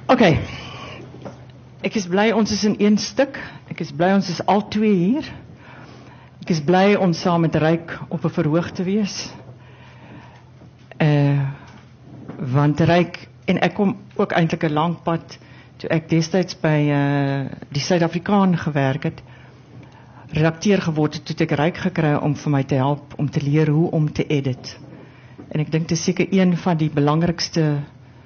OK. Ek is bly ons is in een stuk. Ek is bly ons is al twee hier. Ek is bly om saam met Ryk op 'n verhoog te wees. Want Ryk en ek kom ook eintlik 'n lang pad toe ek destyds by die Suid-Afrikaan gewerk het. Redakteur geword het, toe ek Ryk gekry om vir my te help om te leer hoe om te edit. En ek dink dit is seker een van die belangrikste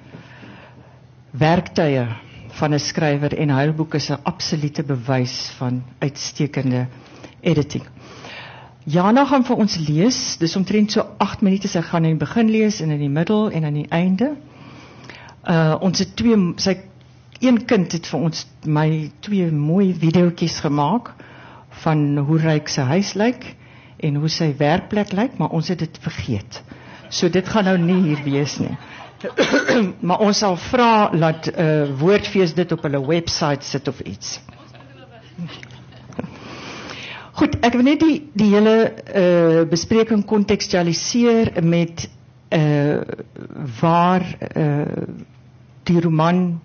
werktuie van 'n skrywer en huilboek is 'n absolute bewys van uitstekende editing. Jana gaan vir ons lees, dis omtrent so 8 minute, sy gaan in die begin lees en in die middel en aan die einde. Ons het een kind het vir ons my 2 mooi videoetjies gemaak van hoe Ryk sy huis lyk en hoe sy werkplek lyk, maar ons het dit vergeet. So dit gaan nou nie hier wees nie. Maar ons sal vra laat Woordfees dit op hulle website sit of iets. Goed, ek wil net die hele bespreking kontekstualiseer met waar die roman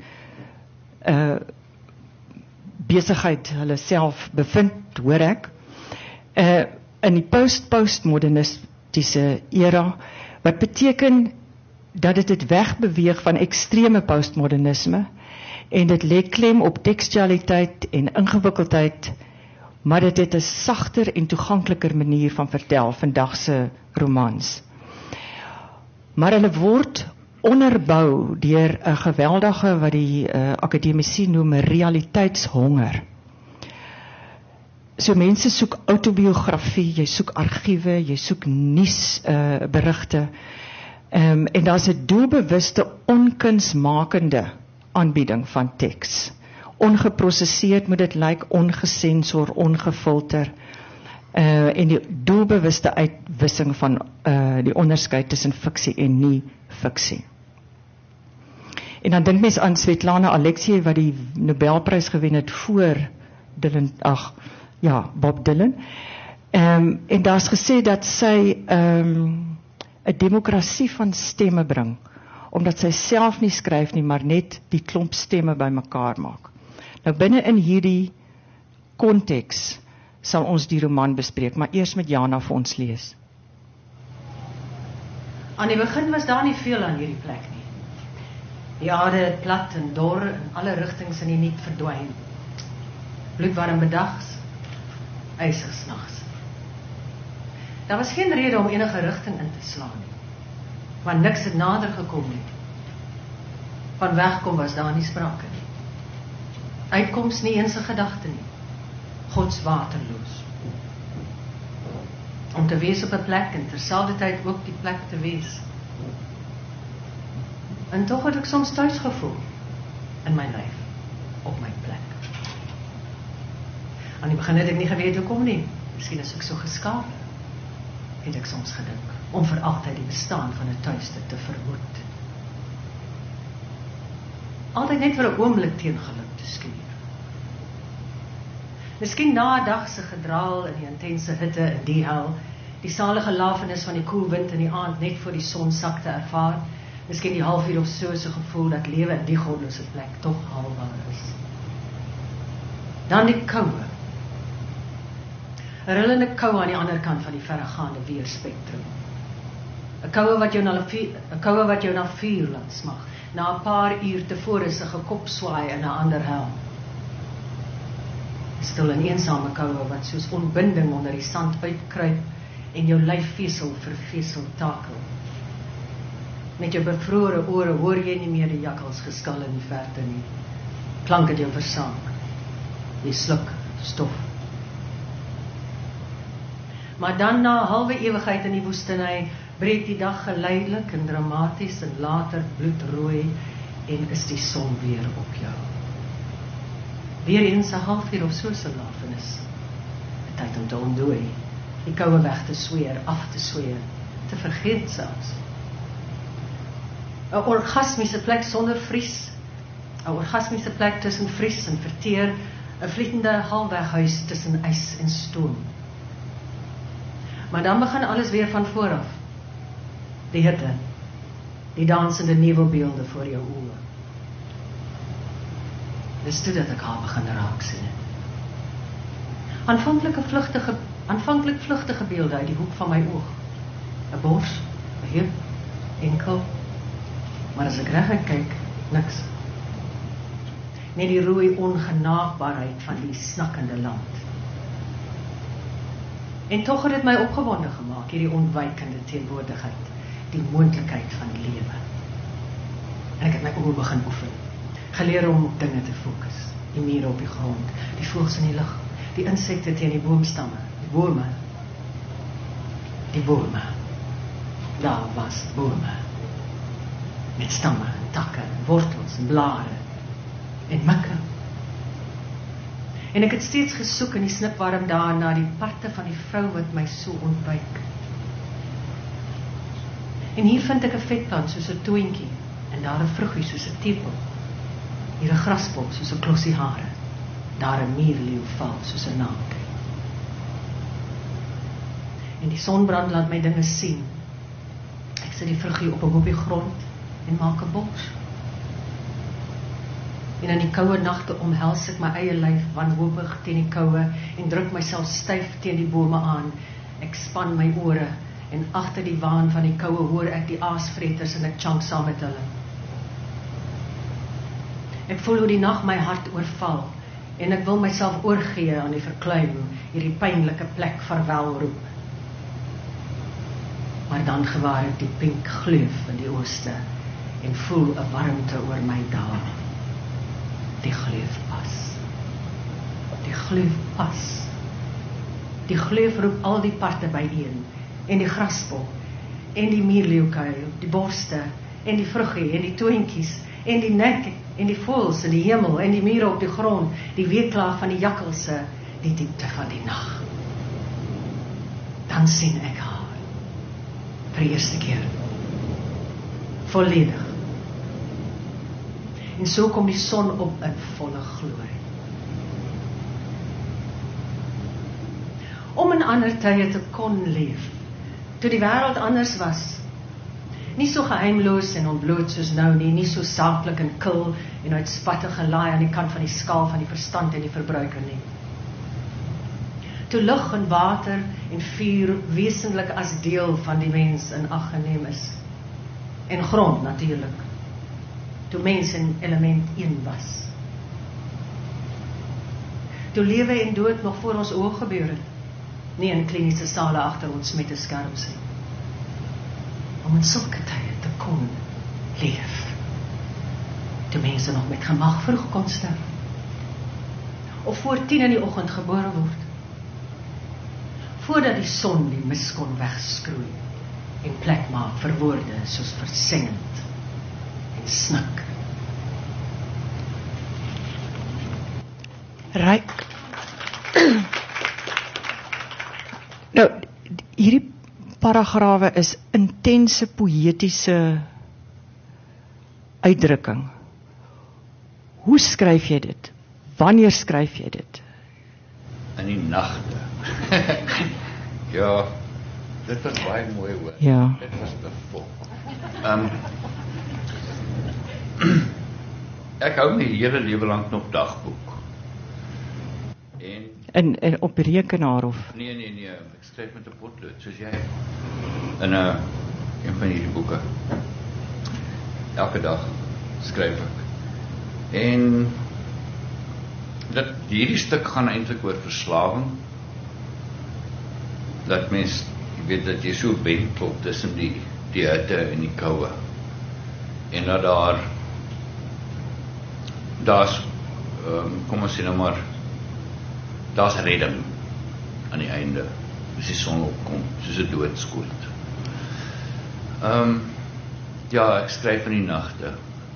besigheid hulle self bevind, hoor ek. In die postmodernistiese era, wat beteken dat dit wegbeweeg van ekstreme postmodernisme en dit lê klem op tekstualiteit en ingewikkeldheid, maar dit het 'n sagter en toegankliker manier van vertel vandag se romans. Maar hulle word onderbou deur 'n geweldige wat die akademici noem realiteitshonger. So mense soek autobiografie, jy soek argiewe, jy soek nuusberigte. En daar's 'n doelbewuste onkunsmakende aanbieding van teks. Ongeprosesseerd moet dit lyk, ongesensor, ongefilter. En die doelbewuste uitwissing van die onderskeid tussen fiksie en nie fiksie. En dan dink mens aan Svetlana Alexieva wat die Nobelprys gewen het voor Bob Dylan. En daar's gesê dat sy 'n demokrasie van stemme bring, omdat sy self nie skryf nie, maar net die klomp stemme bymekaar maak. Nou binne in hierdie konteks sal ons die roman bespreek, maar eers met Jana vir ons lees. Aan die begin was daar nie veel aan hierdie plek nie. Die aarde het plat en dor in alle rigtings in die niet verdwyn. Bloedwarm bedags, ysig snags. Daar was geen rede om enige rigting in te slaan nie, want niks het nader gekom nie. Van wegkom was daar nie sprake nie. Uitkoms nie eens 'n gedagte nie. Gods waterloos. Om te wees op 'n plek en terselfdertyd ook die plek te wees. En tog het ek soms thuis gevoel in my lyf, op my plek. Aan die begin het ek nie geweet hoekom nie. Miskien is ek so geskaap, het ek soms gedink, om vir altyd die bestaan van 'n tuiste te verhoed. Altyd net vir 'n oomblik teen geluk te skuur. Miskien na 'n dag se gedraal in die intense hitte in die hel, die salige lafenis van die koel wind in die aand net voor die son sak te ervaar, miskien die halfuur of so gevoel dat lewe in die godlose plek tog haalbaar is. Dan die koue. 'n rillende koue aan die ander kant van die verregaande weerspektrum. 'n koue wat jou na vuur laat smag, na 'n paar uur tevore se gekopswaai in 'n ander hel. Stil en eensame koue wat soos ontbinding onder die sand uitkruip en jou lyf vesel vir vesel takel. Met jou bevrore ore hoor jy nie meer die jakkals geskal in die verte nie. Klank het jou versaak. Jy sluk stof. Maar dan na 'n halwe ewigheid in die woestynny breek die dag geleidelik en dramaties en later bloedrooi en is die son weer op jou. Weer eens 'n halfuur of so se lafenis. Tyd om te ontdooi, die koue weg te sweer, af te sweer, te vergeet selfs. 'n orgasmiese plek sonder vries, 'n orgasmiese plek tussen vries en verteer, 'n vliegende halweghuis tussen ys en stoom. Maar dan begin alles weer van voor af. Die hitte, die dansende nevelbeelde voor jou oë. Dis toe dat ek haar begin raak sien het. Aanvanklik vlugtige beelde uit die hoek van my oog. 'n bors, 'n heup, enkel. Maar as ek reguit kyk, niks. Net die rooi ongenaakbaarheid van die snakkende land. En tog het dit my opgewonde gemaak, hierdie ontwykende teenwoordigheid, die moontlikheid van lewe. En ek het my oë begin oefen, geleer om op dinge te fokus, die mure op die grond, die voëls in die lug, die insekte teen die boomstamme, die bome. Daar was bome, met stamme, en takke, en wortels, en blare, en mikke. En ek het steeds gesoek in die snipwarm daar na die parte van die vrou wat my so ontwyk. En hier vind ek 'n vetplant soos 'n toentjie, en daar 'n vruggie soos 'n tepel. Hier 'n graspop soos 'n klossie hare, daar 'n mierleeuval soos 'n naak. En die sonbrand laat my dinge sien. Ek sit die vruggie op 'n hoopie grond en maak 'n bors. En in die koue nagte omhels ek my eie lyf wanhoopig teen die koue en druk myself styf teen die bome aan. Ek span my ore en agter die waan van die koue hoor ek die aasvreters en ek chant saam met hulle. Ek voel hoe die nag my hart oorval en ek wil myself oorgee aan die verkleum, hierdie pynlike plek vaarwel roep. Maar dan gewaar ek die pink gleuf in die ooste en voel 'n warmte oor my daal. Die gleuf pas. Die gleuf pas. Die gleuf roep al die parte byeen, en die graspop, en die mierleeukuil, die borste, en die vruggie, en die toentjies, en die nek, en die voëls in die hemel, en die mure op die grond, die weeklaag van die jakkalse, die diepte van die nag. Dan sien ek haar, vir die eerste keer, volledig. En so kom die son op in volle glorie. Om in ander tye te kon leef, toe die wêreld anders was. Nie so geheimloos en ontbloot soos nou nie, nie so saaklik en kil en uitspattig gelaai aan die kant van die skaal van die verstand en die verbruiker nie. Toe lug en water en vuur wesentlik as deel van die mens in ag geneem is. En grond natuurlik. Toe mens en element een was. Toe lewe en dood nog voor ons oë gebeur het, nie in kliniese sale agter ons met 'n skerm sien. Om in sulke tye te kon leef. Toe mense nog met gemag vroeg kon sterf. Of voor 10 in die oggend gebore word. Voordat die son die mis kon wegskroei en plek maak vir woorde soos versengend en snik. Ryk. Nou, hierdie paragrawe is intense poëtiese uitdrukking. Hoe skryf jy dit? Wanneer skryf jy dit? In die nagte. Ja, dit was baie mooi hoor. Ja. Dit was bevol. Ek hou my hele lewe lank nog dagboek. En op rekenaar of? Nee, ek skryf met 'n potlood, soos jy. In een van hierdie boeke. Elke dag skryf ek. En hierdie stuk gaan eintlik oor verslawing. Dat mens, jy weet dat jy so wentel tussen die hitte en die koue. En dat daar's kom ons sê nou maar, daar's redding aan die einde, as die son opkom, soos 'n doodskoot. Ja, ek skryf in die nagte.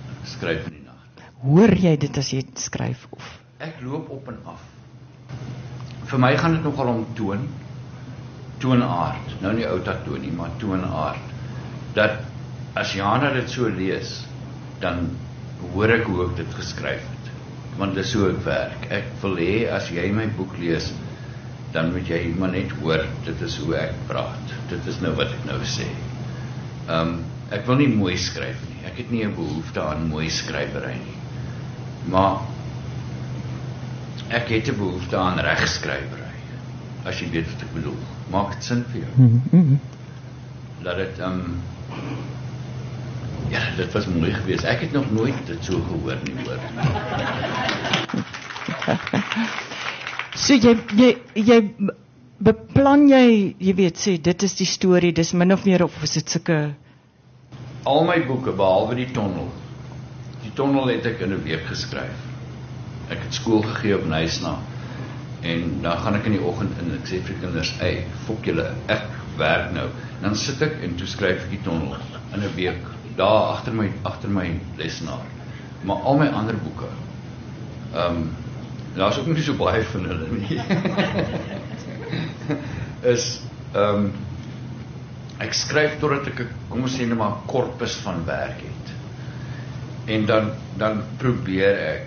Hoor jy dit as jy skryf of? Ek loop op en af. Vir my gaan dit nogal om toonaard. Nou nie oudatoon nie, maar toonaard. Dat as Jana dit so lees, dan hoor ek hoe ek dit geskryf het. Want dit is so ek werk. Ek wil hê as jy my boek lees, dan moet jy maar net hoor, dit is hoe ek praat. Dit is nou wat ek nou sê. Ek wil nie mooi skryf nie. Ek het nie 'n behoefte aan mooi skrywery nie. Maar ek het 'n behoefte aan regskrywery. As jy weet wat ek bedoel. Maak dit sin vir jou? Dat dit ja, dit was mooi geweest. Ek het nog nooit dit so gehoor nie, hoor. So jy beplan jy weet sê dit is die storie, dis min of meer of is dit sulke Al my boeke behalwe die tonnel. Die tonnel het ek in 'n week geskryf. Ek het skool gegee op Nysna. En dan gaan ek in die oggend in, ek sê vir kinders, "Ey, fok julle, ek werk nou." Dan sit ek en toe skryf ek die tonnel in 'n week, daar agter my lesenaar. Maar al my ander boeke, daar's ook nie so baie van hulle nie. is ek skryf totdat ek, kom ons sê net maar, 'n korpus van werk het. En dan probeer ek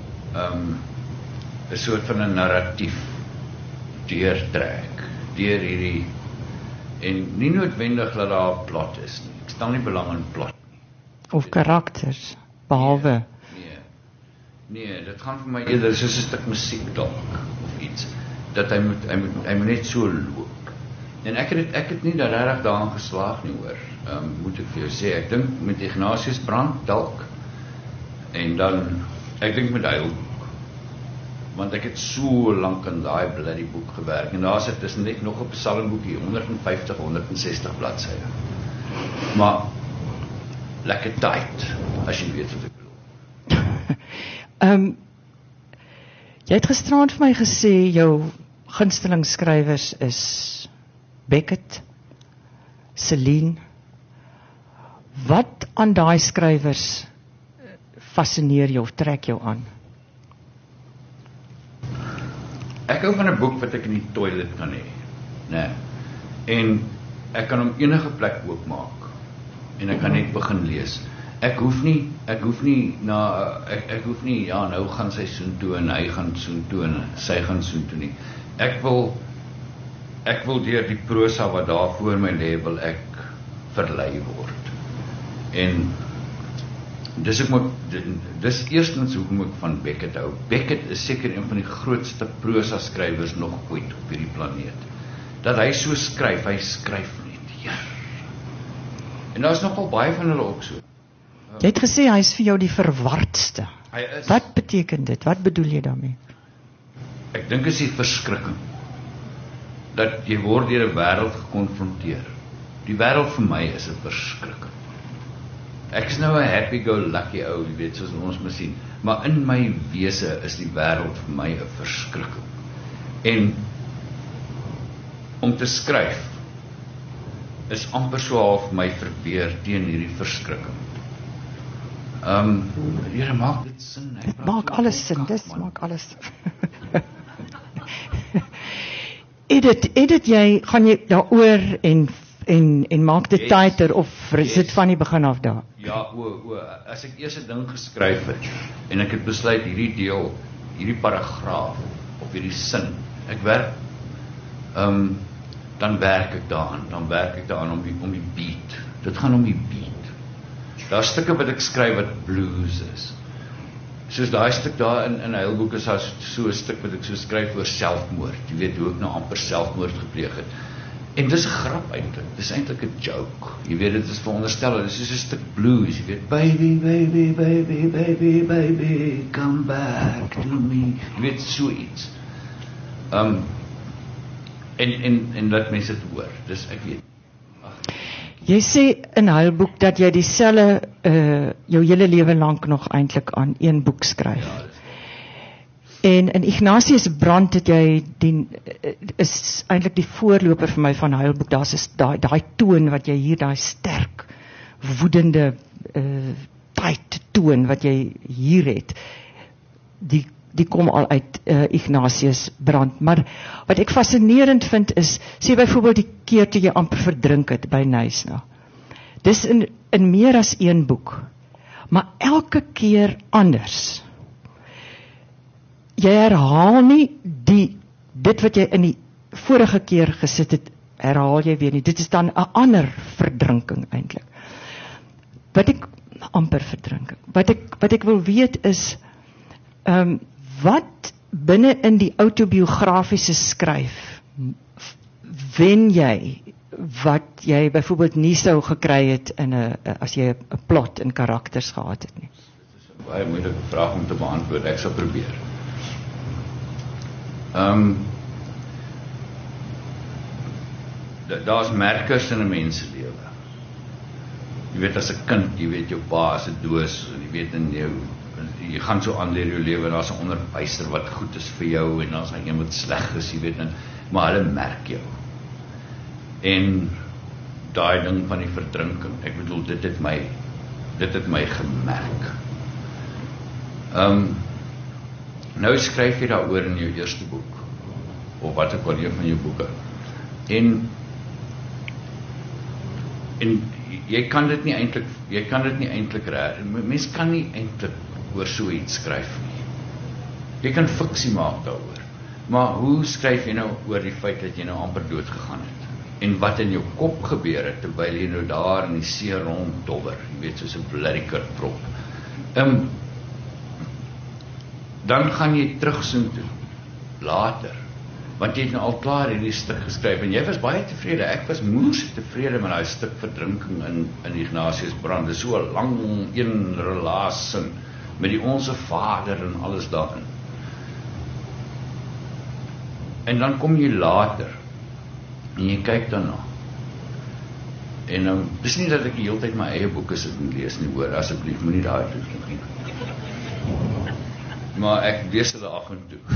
'n soort van 'n narratief deurtrek deur hierdie, en nie noodwendig dat daar 'n plot is nie. Ek stel nie belang in plot nie. Of karakters, behalwe Nee, dit gaan vir my eerder soos 'n stuk musiek dalk of iets, dat hy moet net so loop. En ek het nie regtig daarin geslaag nie, hoor. Moet ek vir jou sê, ek dink met Ignatius Brandt dalk, en dan ek dink met Heilboek, want ek het so lank in daai bloody boek gewerk, en daar sit tussen net nog 'n psalmboekie, 150-160 bladsye. Maar lekker tight, as jy weet wat ek bedoel. Jy het gisterand vir my gesê jou gunsteling skrywers is Beckett, Celine. Wat aan daai skrywers fascineer jou of trek jou aan? Ek hou van 'n boek wat ek in die toilet kan hê, né? En ek kan hom enige plek oopmaak en ek kan net begin lees. Ek hoef nie ja, nou gaan sy soontoe en hy gaan soontoe en sy gaan soontoe nie. Ek wil deur die prosa wat daar voor my lê, wil ek verlei word. En dis eerstens hoekom ek van Beckett hou. Beckett is seker een van die grootste prosa skrywers nog ooit op hierdie planeet. Dat hy so skryf, hy skryf net. Ja. En daar's nogal baie van hulle ook so. Jy het gesê hy is vir jou die verwardste. Hy is. Wat beteken dit? Wat bedoel jy daarmee? Ek dink is die verskrikking. Dat jy word deur 'n wêreld gekonfronteer. Die wêreld vir my is 'n verskrikking. Ek is nou 'n happy-go-lucky ou, jy weet, soos ons moet sien. Maar in my wese is die wêreld vir my 'n verskrikking. En om te skryf is amper so half my verweer teen hierdie verskrikking. Here, maak dit sin. Dit maak alles sin, maak alles sin. Edit jy, gaan jy daaroor en maak dit tighter of is dit van die begin af daar? Ja, as ek eers 'n ding geskryf het en ek het besluit hierdie deel, hierdie paragraaf of hierdie sin, ek werk, dan werk ek daaraan om die beat. Dit gaan om die beat. Daar stukke wat ek skryf wat blues is. Soos daai stuk daar in Heilboek is daar so 'n stuk wat ek so skryf oor selfmoord. Jy weet hoe ek nou amper selfmoord gepleeg het. En dis 'n grap eintlik. Dis eintlik 'n joke. Jy weet dit is veronderstel, dis soos 'n stuk blues, jy weet, baby, baby, baby, baby, baby, come back to me. Jy weet so iets. En laat mense dit hoor. Dis ek weet. Jy sê in Heilboek dat jy dieselfde jou hele lewe lank nog eintlik aan een boek skryf. Ja, en in Ignatius Brandt het jy is eintlik die voorloper vir my van Heilboek. Daar's daai toon wat jy hier, daai sterk, woedende, tight toon wat jy hier het. Die kom al uit Ignatius Brandt. Maar wat ek fascinerend vind is, sê byvoorbeeld die keer toe jy amper verdrink het by Nysna. Dis in meer as een boek, maar elke keer anders. Jy herhaal nie dit wat jy in die vorige keer gesit het, herhaal jy weer nie. Dit is dan 'n ander verdrinking eintlik. Wat ek wil weet is, wat binne in die autobiografiese skryf, wen jy wat jy byvoorbeeld nie sou gekry het as jy 'n plot en karakters gehad het nie? Dit is 'n baie moeilike vraag om te beantwoord. Ek sal probeer. Daar's merkers in 'n mens se lewe. Jy weet as 'n kind, jy weet jou pa is 'n doos en jy weet in jy gaan so aan deur jou lewe en daar's 'n onderwyser wat goed is vir jou en daar's een wat sleg is, jy weet, maar hulle merk jou. En daai ding van die verdrinking, ek bedoel dit het my gemerk. Nou skryf jy daaroor in jou eerste boek of wat ook al een van jou boeke. En jy kan dit nie eintlik mens kan nie eintlik oor so iets skryf nie. Jy kan fiksie maak daaroor. Maar hoe skryf jy nou oor die feit dat jy nou amper dood gegaan het? En wat in jou kop gebeur het terwyl jy nou daar in die see ronddobber, jy weet, soos 'n bloody kurtrop. Dan gaan jy terugsoen toe later. Want jy het nou al klaar hierdie stuk geskryf en jy was baie tevrede. Ek was moers tevrede met daai stuk verdrinking in Ignatiusbrand. Dit is so 'n lang een relasie met die Onse Vader en alles daarin. En dan kom jy later en jy kyk daarna. En dis nie dat ek die hele tyd my eie boeke sit en lees nie, hoor, asseblief moenie daai doen nie. Maar ek lees hulle af en toe.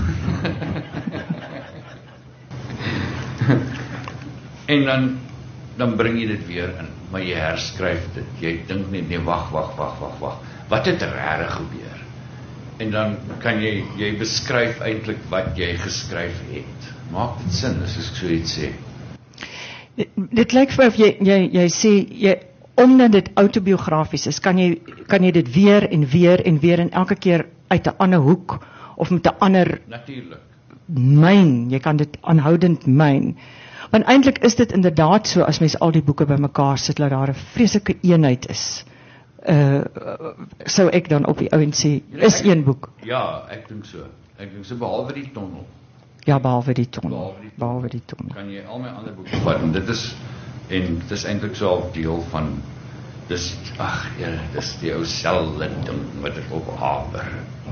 En dan bring jy dit weer in, maar jy herskryf dit. Jy dink net, nee, wag. Wat het regtig gebeur? En dan kan jy beskryf eintlik wat jy geskryf het. Maak dit sin as ek so iets sê? Dit lyk vir of jy sê, omdat dit autobiografies is, kan jy dit weer en elke keer uit 'n ander hoek, of met 'n ander Natuurlik. myn, jy kan dit aanhoudend myn. Want eintlik is dit inderdaad so, as mens al die boeke bymekaar sit, dat daar 'n vreeslike eenheid is. Sou ek dan op die ou en sê, is een boek. Ja, ek dink so, behalwe die tonnel. Ja, behalwe die tonnel. Kan jy al my ander boeke vat, en dit is eintlik so 'n deel van, dis die ou selfde ding wat ek op haper.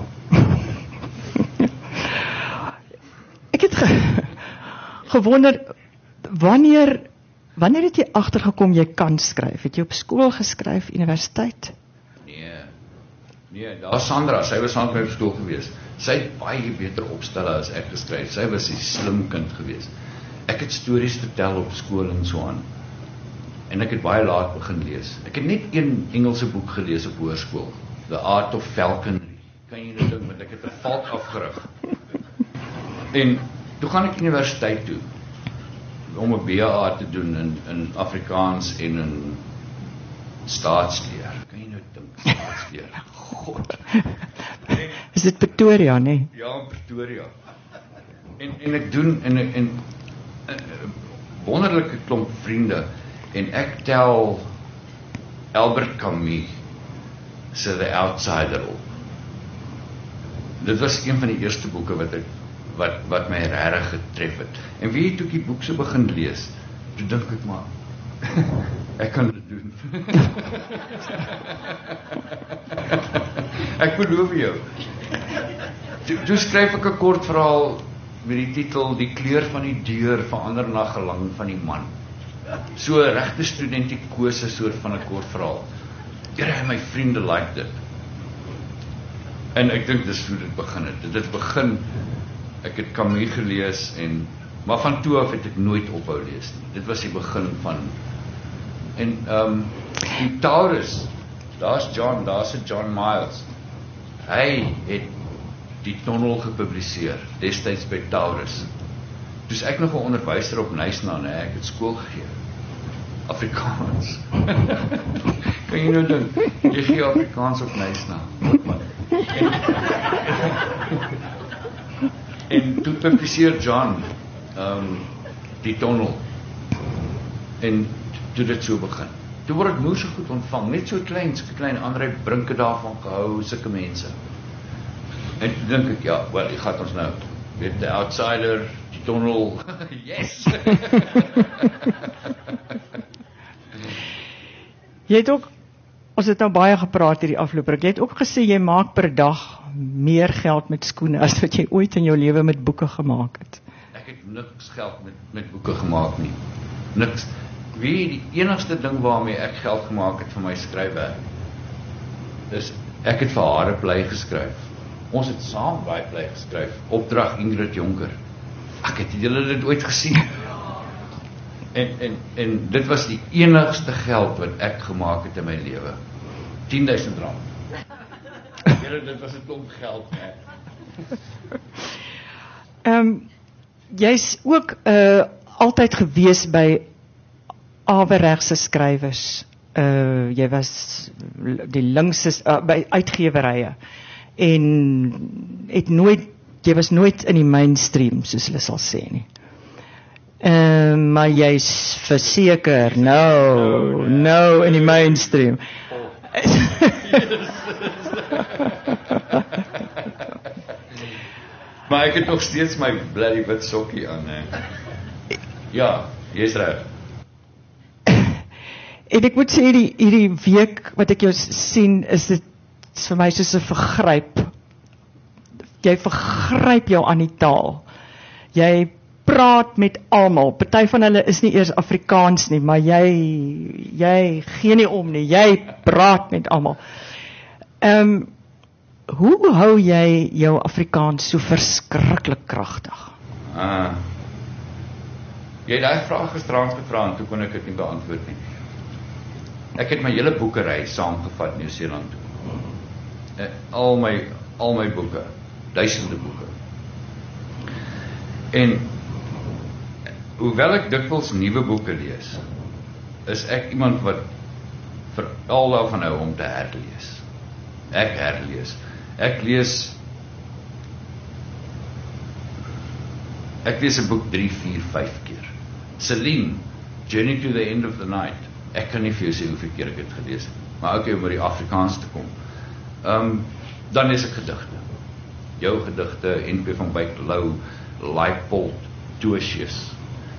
Ek het gewonder, wanneer het jy agtergekom jy kan skryf? Het jy op skool geskryf, universiteit? Nee, daar Sandra, sy was saam met my op skool gewees. Sy het baie beter opstelle as ek geskryf. Sy was 'n slim kind gewees. Ek het stories vertel op skool en so aan. En ek het baie laat begin lees. Ek het net een Engelse boek gelees op hoërskool, The Art of Falconry. Kan jy nou dink, want ek het 'n valk afgerig. En toe gaan ek universiteit toe om 'n BA te doen in Afrikaans en in staatsleer. Kan jy nou dink, staatsleer? God. Is dit Pretoria, nee? Ja, Pretoria. En ek doen en wonderlike klomp vriende en ek tel Albert Camus se The Outsider op. Dit was een van die eerste boeke wat my regtig getref het. En wie toe ek die boek so begin lees, toe dink ek maar, ek kan dit doen. Ek beloof jou. Toe skryf ek 'n kort verhaal met die titel Die kleur van die deur verander na gelang van die man. So 'n regte studentikose soort van 'n kort verhaal. Ja, my vriende like dit. En ek dink dis hoe dit begin het. Dit begin, ek het Camus gelees maar van toe af het ek nooit ophou lees nie. Dit was die begin van. En die Taurus, daar's 'n John Miles. Hy het die tonnel gepubliseer destyds by Taurus. Dus ek nog 'n onderwyser op Nysna, ek het skool gegee. Afrikaans. Kan jy nou dink, jy gee Afrikaans op Nysna. En toe publiseer John die tonnel. En toe dit so begin. Toe word dit moeë so goed ontvang, net so klein, André Brinke daarvan gehou, sulke mense. En toe dink ek, ja, wel, ek gaan ons nou, weet, The Outsider, die Tunnel, yes! Jy het ook, ons het nou baie gepraat hierdie afloop, jy het ook gesê, jy maak per dag meer geld met skoene, as wat jy ooit in jou lewe met boeke gemaak het. Ek het niks geld met boeke gemaak nie. Niks. Weet, die enigste ding waarmee ek geld gemaak het vir my skryfwerk, is, ek het vir Hare Plei geskryf. Ons het saam baie plei geskryf, opdrag Ingrid Jonker. Ek het julle dit ooit gesien. En dit was die enigste geld wat ek gemaak het in my lewe. 10.000 rand. Julle, dit was 'n klomp geld, hè. Jy's ook altyd gewees by averegse skrywers. Jy was die linkse by uitgewerye en jy was nooit in die mainstream, soos hulle sal sê nie. Maar jy's verseker nou in die mainstream. Maar ek het nog steeds my bloody wit sokkie aan, hè. Ja, jy's reg. En ek moet sê, hierdie week wat ek jou sien, is dit vir my soos 'n vergryp. Jy vergryp jou aan die taal. Jy praat met almal. Party van hulle is nie eers Afrikaans nie, maar jy gee nie om nie. Jy praat met almal. Hoe hou jy jou Afrikaans so verskriklik kragtig? Jy het daai vraag gisterand gevra en toe kon ek dit nie beantwoord nie. Ek het my hele boekery saamgevat in Nieu-Seeland toe. Al my boeke, duisende boeke. En hoewel ek dikwels nuwe boeke lees, is ek iemand wat veral daarvan hou om te herlees. Ek herlees. Ek lees 'n boek 3, 4, 5 keer. Celine, Journey to the End of the Night. Ek kan nie vir jou sê hoeveel keer ek het gelees het, maar ook om by die Afrikaans te kom. Dan lees ek gedigte. Jou gedigte, N.P. van Wyk Lou, Leipold, Toosius.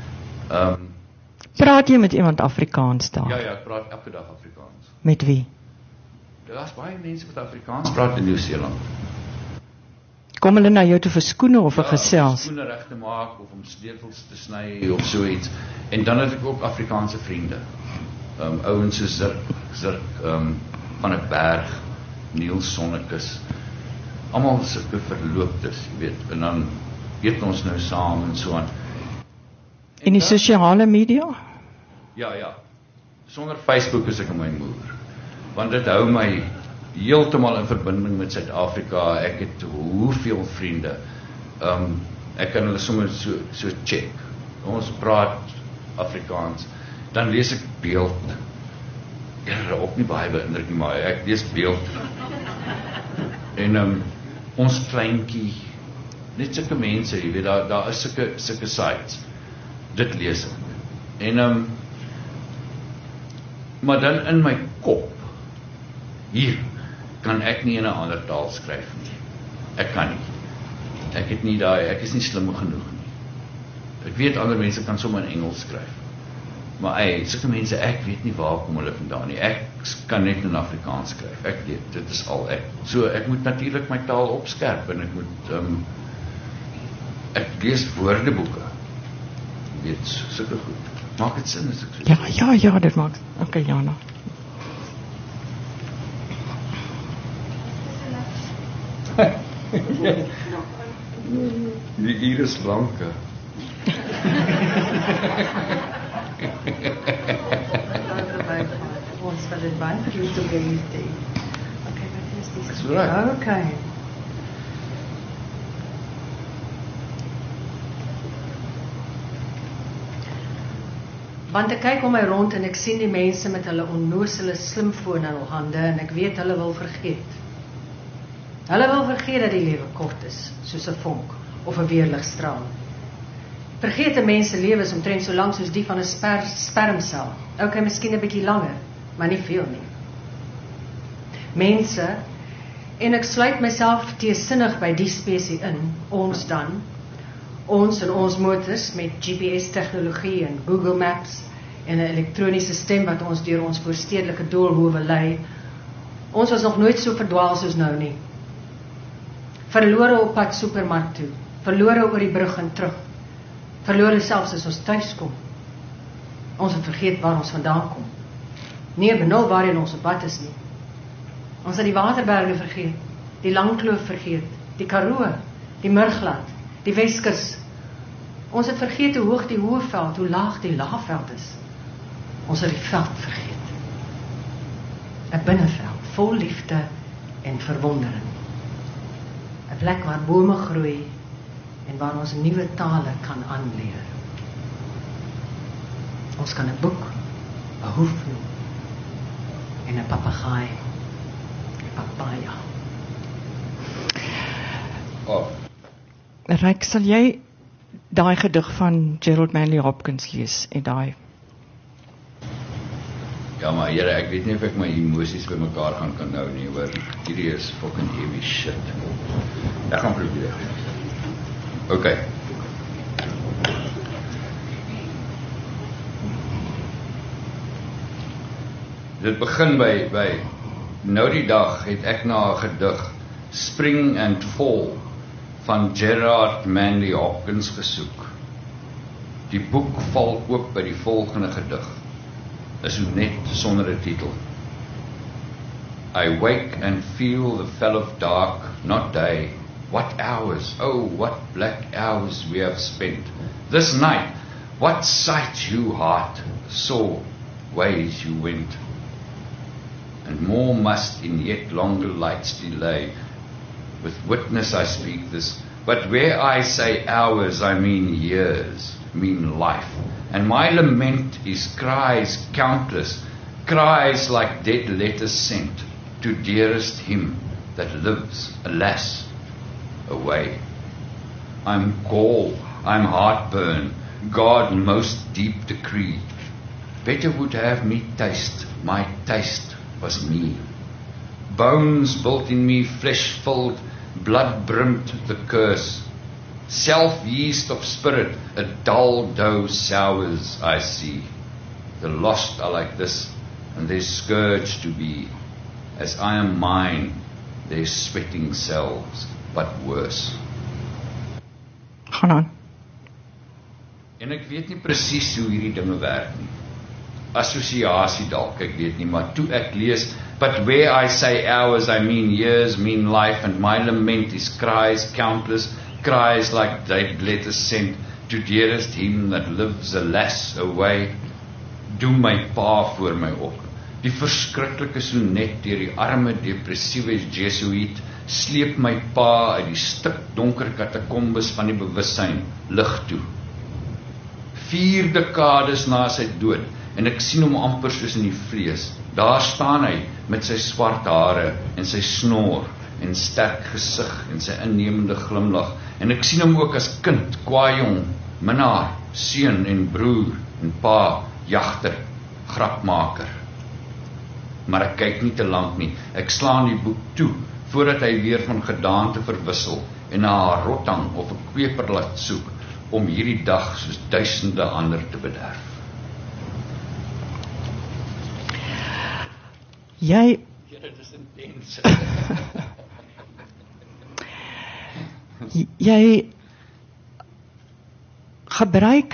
Praat jy met iemand Afrikaans daar? Ja, ek praat elke dag Afrikaans. Met wie? Daar's baie mense wat Afrikaans praat in Nieu-Seeland. Kom hulle na jou toe vir skoene of vir gesels? Om skoene reg te maak of om sleutels te sny of so iets. En dan het ek ook Afrikaanse vriende. Ouens soos Zirk van 'n berg, Niels Sonnekus. Almal sulke verlooptes, jy weet. En dan eet ons nou saam en so aan. En die sosiale media? Ja. Sonder Facebook is ek in my moer. Want dit hou my heeltemal in verbinding met Suid-Afrika. Ek het hoeveel vriende. Ek kan hulle sommer so check. Ons praat Afrikaans. Dan lees ek beeld. Ja, ook nie baie beïndruk nie, maar ek lees beeld. En ons kleintjie, net sulke mense, jy weet, daar is sulke sites. Dit lees ek. En maar dan in my kop, hier, kan ek nie in 'n ander taal skryf nie. Ek kan nie. Ek is nie slim genoeg nie. Ek weet ander mense kan sommer in Engels skryf. Maar sulke mense, ek weet nie waar kom hulle vandaan nie. Ek kan net in Afrikaans skryf. Ek weet, dit is al ek. So ek moet natuurlik my taal opskerp en ek moet ek lees woordeboeke. Jy weet, sulke goed. Maak dit sin as ek so? Ja, dit maak. Okay, Jana. Die Iris Blanke. Ons wat dit baie goed te gee. Okay, wat is dit? Dis reg. Okay. Want ek kyk om my rond en ek sien die mense met hulle onnosele slimfoon in hul hande en ek weet hulle wil vergeet. Hulle wil vergeet dat die lewe kort is, soos 'n vonk of 'n weerligstraal. Vergeet 'n mens se lewe is omtrent so lank soos die van 'n spermsel. Okay, miskien 'n bietjie langer, maar nie veel nie. Mense En ek sluit myself teesinnig by die spesie in, ons dan. Ons en ons motors met GPS-tegnologie en Google Maps en 'n elektroniese stem wat ons deur ons voorstedelike doolhowe lei. Ons was nog nooit so verdwaal soos nou nie. Verlore op pad supermark toe, verlore oor die brug en terug, verlore selfs as ons thuis kom. Ons het vergeet waar ons vandaan kom. Nie benul waarheen ons op pad is nie. Ons het die Waterberge vergeet, die Langkloof vergeet, die Karoo, die Murgland, die Weskus. Ons het vergeet hoe hoog die Hoëveld, hoe laag die Laagveld is. Ons het die veld vergeet. 'n binneveld vol liefde en verwondering. 'n plek waar bome groei en waar ons nuwe tale kan aanleer. Ons kan 'n boek, 'n hoefnoo en 'n papegaai, 'n papaya. Ryk, sal jy daai gedig van Gerald Manley Hopkins lees en daai? Ja, maar Here, ek weet nie of ek my emosies by mekaar kan nou nie, hoor. Hierdie is fucking heavy shit. Ek gaan probeer. Okay. Dit begin by nou die dag het ek na 'n gedig Spring and Fall van Gerald Manley Hopkins gesoek. Die boek val oop by die volgende gedig. Is net sonder 'n titel. I wake and feel the fell of dark, not day. What hours, oh what black hours we have spent. This night, what sight you heart saw, ways you went. And more must in yet longer lights delay. With witness I speak this, but where I say hours, I mean years, mean life. And my lament is cries countless, cries like dead letters sent to dearest him that lives, alas, away. I'm gall, I'm heartburn, God most deep decree. Better would have me taste, my taste was me. Bones built in me, flesh filled, blood brimmed the curse. Self-yeast of spirit, a dull dough sours I see. The lost are like this, and their scourge to be. As I am mine, their sweating selves, but worse. Gaan aan. En ek weet nie presies hoe hierdie dinge werk nie. Assosiasie dalk, ek weet nie, maar toe ek lees, but where I say hours, I mean years, mean life, and my lament is cries countless, cries like dead letters sent to dearest him that lives, alas, away. Doe my pa voor my op. Die verskriklike sonnet deur die arme depressiewe Jesuïet sleep my pa uit die stik donker katakombes van die bewussyn lig toe. 4 dekades na sy dood en ek sien hom amper soos in die vlees. Daar staan hy met sy swart hare en sy snor en sterk gesig en sy innemende glimlag. En ek sien hom ook as kind, kwaaiong, minnaar, seun en broer en pa, jagter, grapmaker. Maar ek kyk nie te lank nie. Ek slaan die boek toe voordat hy weer van gedaante verwissel en na 'n rottang of 'n kweper laat soek om hierdie dag soos duisende ander te bederf. Jy Dit is intens. jy gebruik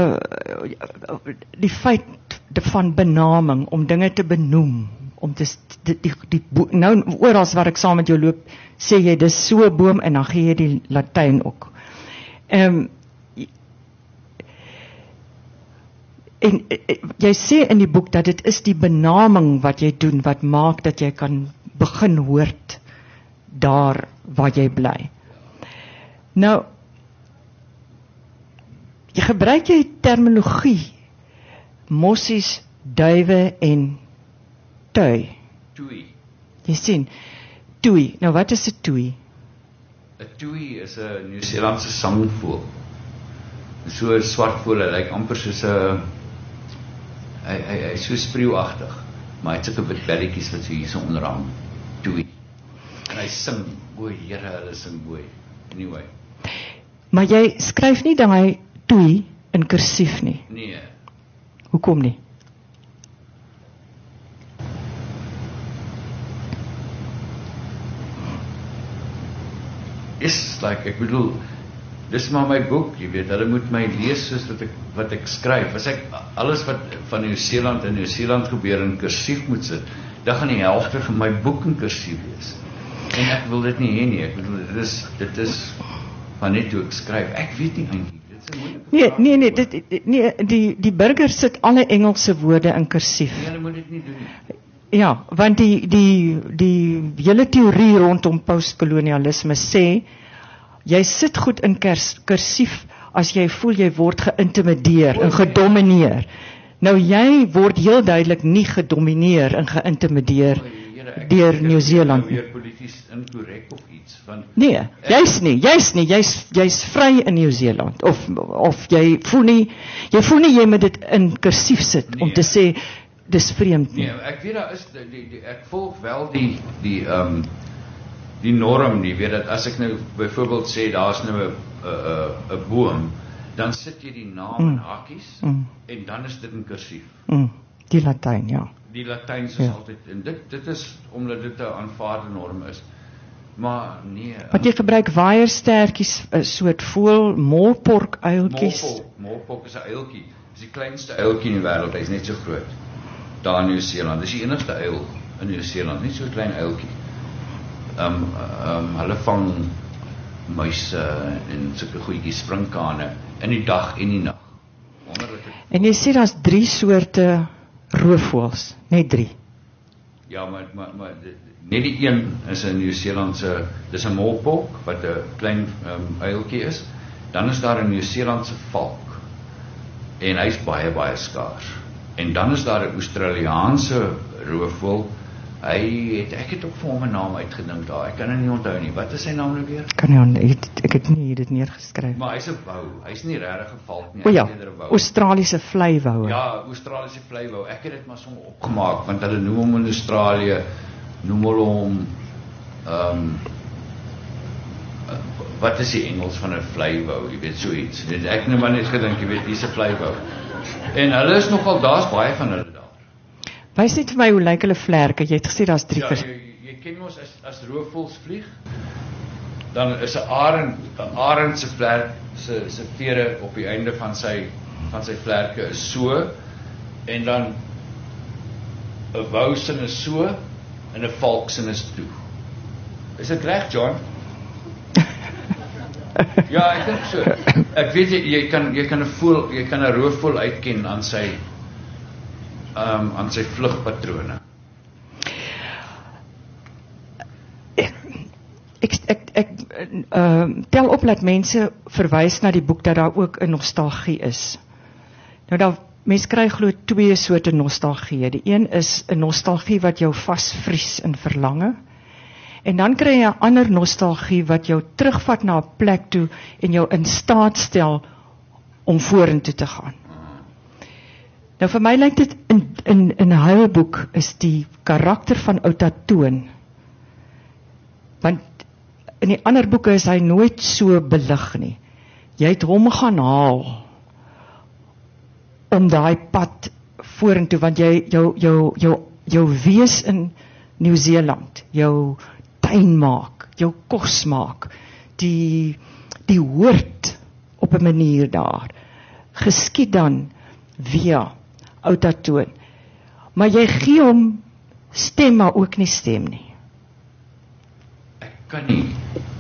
die feit van benaming om dinge te benoem, om die nou oral waar ek saam met jou loop, sê jy dis so 'n boom en dan gee jy die Latyn ook. En jy sê in die boek dat dit is die benaming wat jy doen wat maak dat jy kan begin hoort daar waar jy bly. Nou, gebruik jy terminologie, mossies, duwe en tui. Tui. Jy sien, tui. Nou wat is 'n tui? 'n Tui is 'n Nieu-Seelandse sangvoël. So 'n swart voël, hy lyk amper soos 'n hy so spreeuagtig, maar hy het sulke wit belletjies wat so hierso onderhang. Tui. En hy hy sing, o Here, hulle sing mooi. Anyway. Maar jy skryf nie daai toei in kursief nie. Nee. Hoekom nie? Is like, ek bedoel, dis maar my boek, jy weet, hulle moet my lees soos wat ek skryf. As ek alles wat van Nieu-Seeland in Nieu-Seeland gebeur in kursief moet sit, dan gaan die helfte van my boek in kursief wees. En ek wil dit nie hê nie. Ek bedoel, dit is van net hoe ek skryf. Ek weet nie eintlik. Dit is 'n moeilike Nee, die burger sit alle Engelse woorde in kursief. Nee, hulle moet dit nie doen nie. Ja, want die hele teorie rondom postkolonialisme sê, jy sit goed in kursief as jy voel jy word geïntimideer en gedomineer. Nou jy word heel duidelik nie gedomineer en geïntimideer deur Nieu-Seeland. Weer polities inkorrek of iets van. Nee, jy's nie, jy's vry in Nieu-Seeland of jy voel nie jy moet dit in kursief sit om te sê dis vreemd nie. Nee, ek weet daar is ek volg wel die norm, jy weet dat as ek nou byvoorbeeld sê daar's nou 'n boom, dan sit jy die naam in hakies en dan is dit in kursief. Die Latyn, ja. Die Latyns is altyd en dit is omdat dit 'n aanvaarde norm is. Maar nee. Want jy gebruik waaierstertjies, 'n soort voël, molpork uiltjies. Molpork is 'n uiltjie. Dis die kleinste uiltjie in die wêreld, hy's net so groot. Daar in Nieu-Seeland. Dis die enigste uil in Nieu-Seeland, net so 'n klein uiltjie. Hulle vang muise en sulke goedjies, sprinkane in die dag en die nag. En jy sê daar's 3 soorte roofvoëls, net 3. Ja, maar net die een is 'n Nieu-Seelandse, dis 'n molpork wat 'n klein uiltjie is. Dan is daar 'n Nieu-Seelandse valk en hy's baie skaars. En dan is daar 'n Australiaanse roofvoël. Ek het ook vir hom 'n naam uitgedink daar. Ek kan dit nie onthou nie. Wat is sy naam nou weer? Ek het nie dit neergeskryf. Maar hy's 'n wou. Hy's nie regtig 'n valk nie. O ja, Australiese vleiwoue. Ja, Australiese vleiwou. Ek het dit maar sommer opgemaak want hulle noem hom in Australië, noem hulle hom wat is die Engels van 'n vleiwou? Jy weet so iets. Ek het maar net gedink, jy weet, hier's 'n vleiwou. En hulle is nogal, daar's baie van hulle daar. Wys net vir my hoe lyk hulle vlerke. Jy het gesê daar's 3 jy ken mos as roofvoëls vlieg, dan is 'n arend se vlerk se vere op die einde van sy vlerke is so, en dan 'n wou sin is so en 'n valk sin is toe. Is dit reg, John? Ja, ek dink so. Ek weet jy kan 'n roofvoël uitken aan sy vlugpatrone. Ek tel op dat mense verwys na die boek dat daar ook 'n nostalgie is. Nou mense kry glo 2 soorte nostalgie. Die een is 'n nostalgie wat jou vasvries in verlange. En dan kry jy 'n ander nostalgie wat jou terugvat na 'n plek toe en jou in staat stel om vorentoe te gaan. Nou vir my lyk dit in 'n huilboek is die karakter van Outa Toon. Want in die ander boeke is hy nooit so belig nie. Jy het hom gaan haal om daai pad vorentoe, want jy jou wees in Nieu-Seeland, jou tuin maak, jou kos maak, die hoort op 'n manier daar. Geskied dan via Outa Toon. Maar jy gee hom stem, maar ook nie stem nie. Ek kan nie.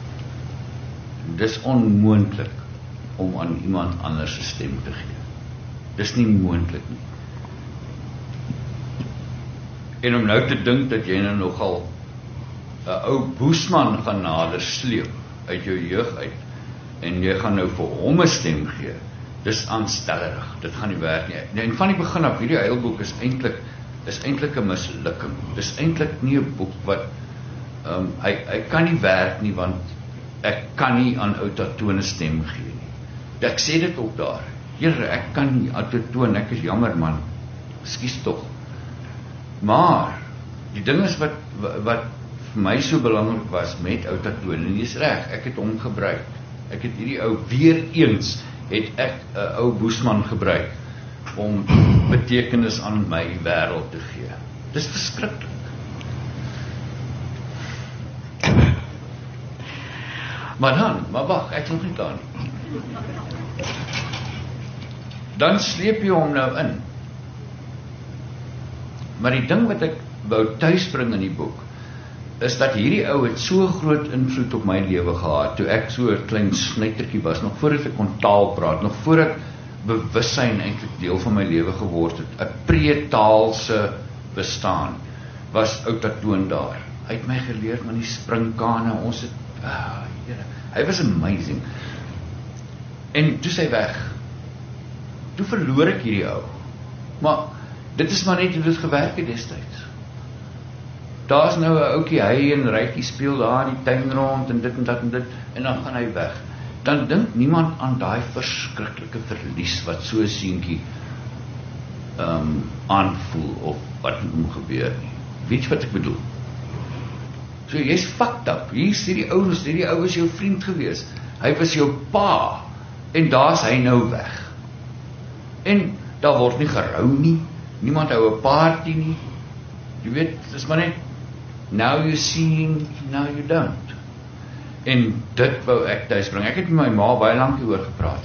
Dis onmoontlik om aan iemand anders se stem te gee. Dis nie moontlik nie. En om nou te dink dat jy nou nogal 'n ou boesman gaan nader sleep uit jou jeug uit en jy gaan nou vir hom 'n stem gee. Dis aanstellerig. Dit gaan nie werk nie. En van die begin af, hierdie huilboek is eintlik 'n mislukking. Dis eintlik nie 'n boek wat hy kan nie werk nie, want ek kan nie aan Outa Toon 'n stem gee nie. Ek sê dit ook daar. Here, ek kan nie Outa Toon, ek is jammer man. Ekskuus tog. Maar die ding is wat vir my so belangrik was met Oudtshoorn, en dis reg, ek het hom gebruik. Ek het hierdie ou, weer eens het ek 'n ou Boesman gebruik om betekenis aan my wêreld te gee. Dis verskriklik. Maar wag, ek is nog nie klaar nie. Dan sleep jy hom nou in. Maar die ding wat ek wou tuisbring in die boek, is dat hierdie ou het so groot invloed op my lewe gehad, toe ek so 'n klein snytertjie was, nog voordat ek kon taal praat, nog voordat bewussyn eintlik deel van my lewe geword het, 'n pre-taalse bestaan, was Oudtshoorn daar. Hy het my geleer met die springkane, ons het, hy was amazing. En toe sy weg, toe verloor ek hierdie ou. Maar dit is maar net hoe dit gewerk het destyds. Daar is nou 'n ouetjie, hy en Rykie speel daar in die tuin rond en dit en dat en dit, en dan gaan hy weg. Dan dink niemand aan daai verskriklike verlies wat so 'n seentjie aanvoel of wat met hom gebeur nie. Weet jy wat ek bedoel? So jy's fucked up. Hier is hierdie ou was jou vriend gewees. Hy was jou pa en daar's hy nou weg. En daar word nie gerou nie. Niemand hou 'n party nie. Jy weet, dit is maar net now you see, now you don't. En dit wou ek tuisbring. Ek het met my ma baie lank hieroor gepraat.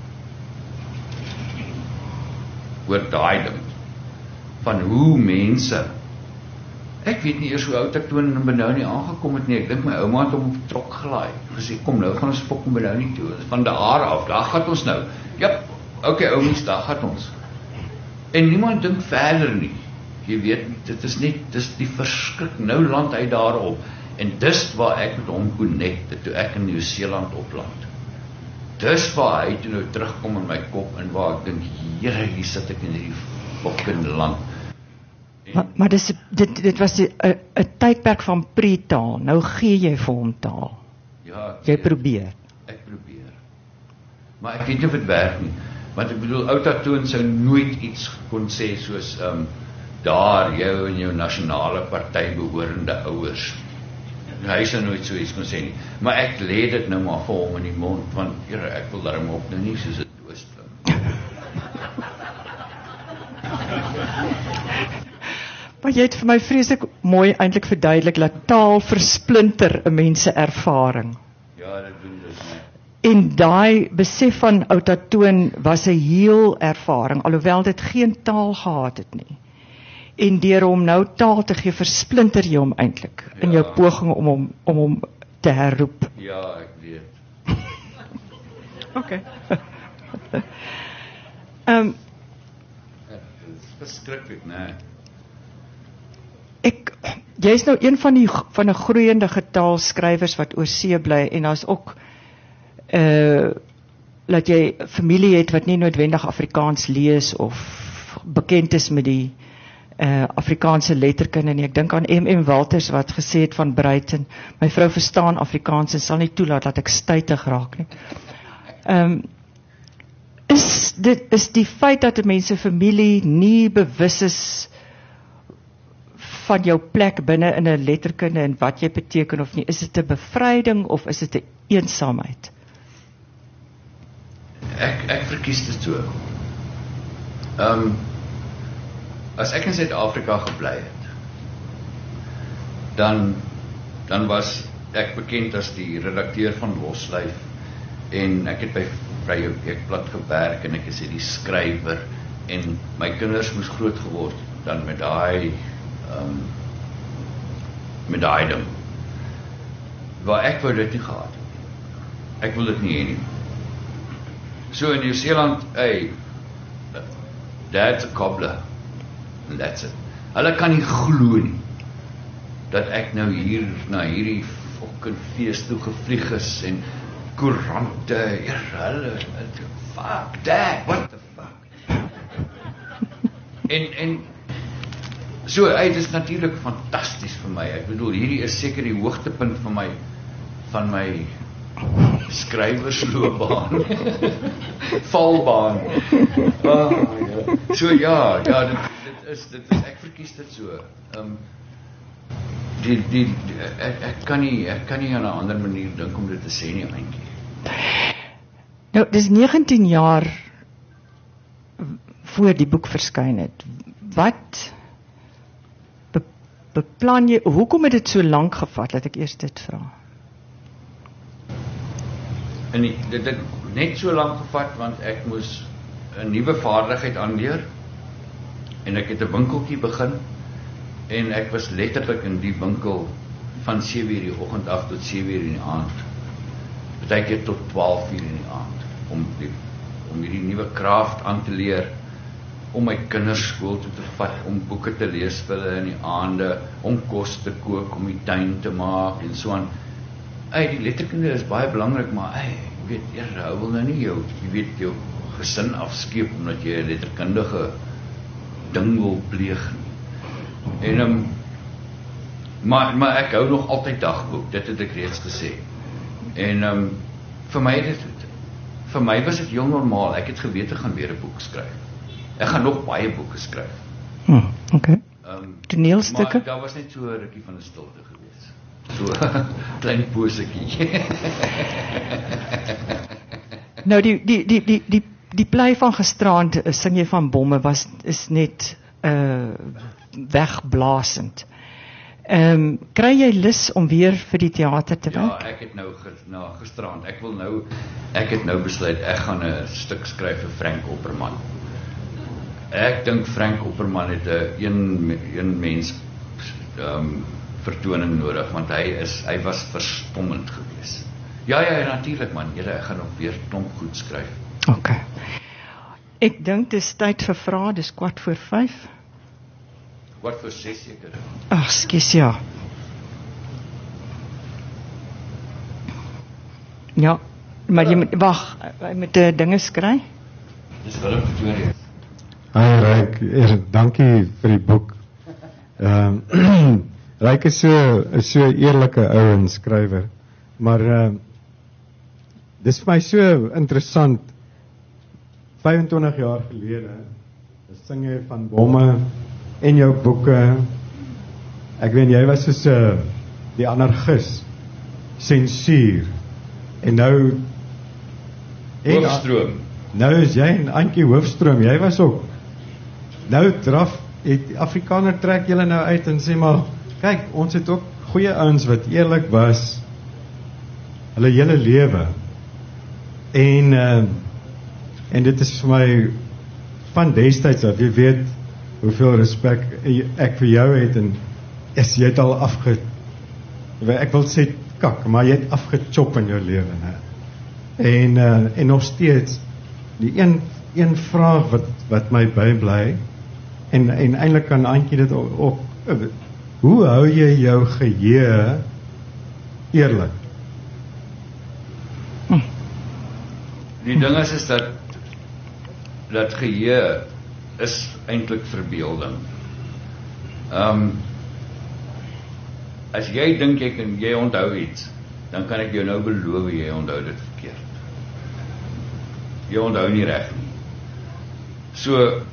Oor daai ding. Van hoe mense, ek weet nie eers hoe Oudtshoorn in Benoni aangekom het nie. Ek dink my ouma het hom op trok gelaai. Gesê, kom nou, gaan ons fok in Benoni toe. Van daar af, daar gaan ons nou. Jep, okay oumies, daar gaan ons. En niemand dink verder nie. Jy weet, dit is net, dis die verskrik, nou land hy daarop. En dis waar ek met hom connecte, toe ek in Nieu-Seeland opland. Dis waar hy toe nou terugkom in my kop, en waar ek dink, Here, hier sit ek in hierdie fucking land. Maar dit was 'n tydperk van pre-taal. Nou gee jy vir hom taal. Ja, jy probeer. Ek probeer. Maar ek weet nie of dit werk nie. Want ek bedoel, Oudtshoorn sou nooit iets kon sê soos daar jou en jou nasionale party behorende ouers. Hy sou nooit so iets kon sê nie. Maar ek lê dit nou maar vir hom in die mond, want Here, ek wil daarom op nou nie soos 'n doos klink. Maar jy het vir my vreeslik mooi eintlik verduidelik dat taal versplinter 'n mens se ervaring. Ja, dit doen dit. En daai besef van Oudtshoorn was 'n heel ervaring, alhoewel dit geen taal gehad het nie. En deur hom nou taal te gee, versplinter jy hom eintlik in jou poging om hom te herroep. Ja, ek weet. Okay. Dit is verskriklik, né? Jy's nou een van 'n groeiende getal skrywers wat oor see bly, en daar's ook dat jy familie het wat nie noodwendig Afrikaans lees of bekend is met die Afrikaanse letterkunde nie. Ek dink aan M.M. Walters wat gesê het van Bruiten, my vrou verstaan Afrikaans en sal nie toelaat dat ek stytig raak nie. Is die feit dat 'n mens se familie nie bewus is van jou plek binne in 'n letterkunde en wat jy beteken of nie, is dit 'n bevryding of is dit 'n eensaamheid? Ek verkies dit so. As ek in Suid-Afrika gebly het, dan was ek bekend as die redakteur van Loslyf, en ek het by Vrye Weekblad gewerk, en ek is hierdie skrywer, en my kinders moes groot geword dan met daai ding. Waar ek wou dit nie gehad het. Ek wil dit nie hê nie. So in Nieu-Seeland, dad's a cobbler, and that's it. Hulle kan nie glo nie dat ek nou hier na hierdie fucking fees toe gevlieg is, en koerante, hulle, fuck that, what the fuck. En so, dit is natuurlik fantasties vir my. Ek bedoel, hierdie is seker die hoogtepunt van my skrywersloopbaan. Valbaan. So ja, dit is ek verkies dit so. ek kan nie aan 'n ander manier dink om dit te sê nie, eintlik. Nou, dis 19 jaar voor die boek verskyn het. Wat beplan jy, hoekom het dit so lank gevat, laat ek eers dit vra? En dit het net so lank gevat, want ek moes 'n nuwe vaardigheid aanleer, en ek het 'n winkeltjie begin, en ek was letterlik in die winkel van 7 uur die oggend af tot 7 uur in die aand. Partykeer tot 12 uur in die aand, om hierdie nuwe kraft aan te leer, om my kinders skool toe te vat, om boeke te lees vir hulle in die aande, om kos te kook, om die tuin te maak, en so aan. Die letterkunde is baie belangrik, maar jy weet, hou wil nou nie jou gesin afskeep, omdat jy 'n letterkundige ding wil pleeg nie. En, maar ek hou nog altyd dagboek, dit het ek reeds gesê. En vir my was dit heel normaal, ek het geweet ek gaan weer 'n boek skryf. Ek gaan nog baie boeke skryf. Okay. Toneelstukke? Maar daar was net so 'n rukkie van 'n stilte gewees. So klein posetjie. Nou die plei van gisteraand, sing jy van bomme, is net wegblasend. Kry jy lus om weer vir die teater te werk? Ja, ek het nou gisteraand, ek het nou besluit, ek gaan 'n stuk skryf vir Frank Opperman. Ek dink Frank Opperman het 'n een mens vertoning nodig, want hy was verstommend geweest. Ja, natuurlik man, ek gaan nog weer klomp goed skryf. Okay. Ek dink dis tyd vir vrae, dis 4:45. 4:46 seker. Ag, skus ja. Ja, maar jy moet wag, jy moet dinge skryf. Dis Willem Pretoria. Ryk, dankie vir die boek. Ryk is so eerlike ou en skrywer, maar dis vir my so interessant. 25 jaar gelede sing jy van bomme en jou boeke. Ek weet jy was soos die anarchis, sensuur, en nou Hoofstroom. Nou is jy en Antjie Hoofstroom, jy was ook. Nou het Afrikaner trek julle nou uit en sê maar, kyk, ons het ook goeie ouens wat eerlik was, hulle hele lewe. En dit is vir my van destyds af, jy weet hoeveel respek ek vir jou het, en jy het al ek wil sê kak, maar jy het afgechop in jou lewe, en nog steeds die een vraag wat my bybly, en eintlik kan Antjie dit ook, hoe hou jy jou geheue eerlik? Die ding is dat geheue is eintlik verbeelding. As jy dink jy onthou iets, dan kan ek jou nou beloof jy onthou dit verkeerd. Jy onthou nie reg nie. So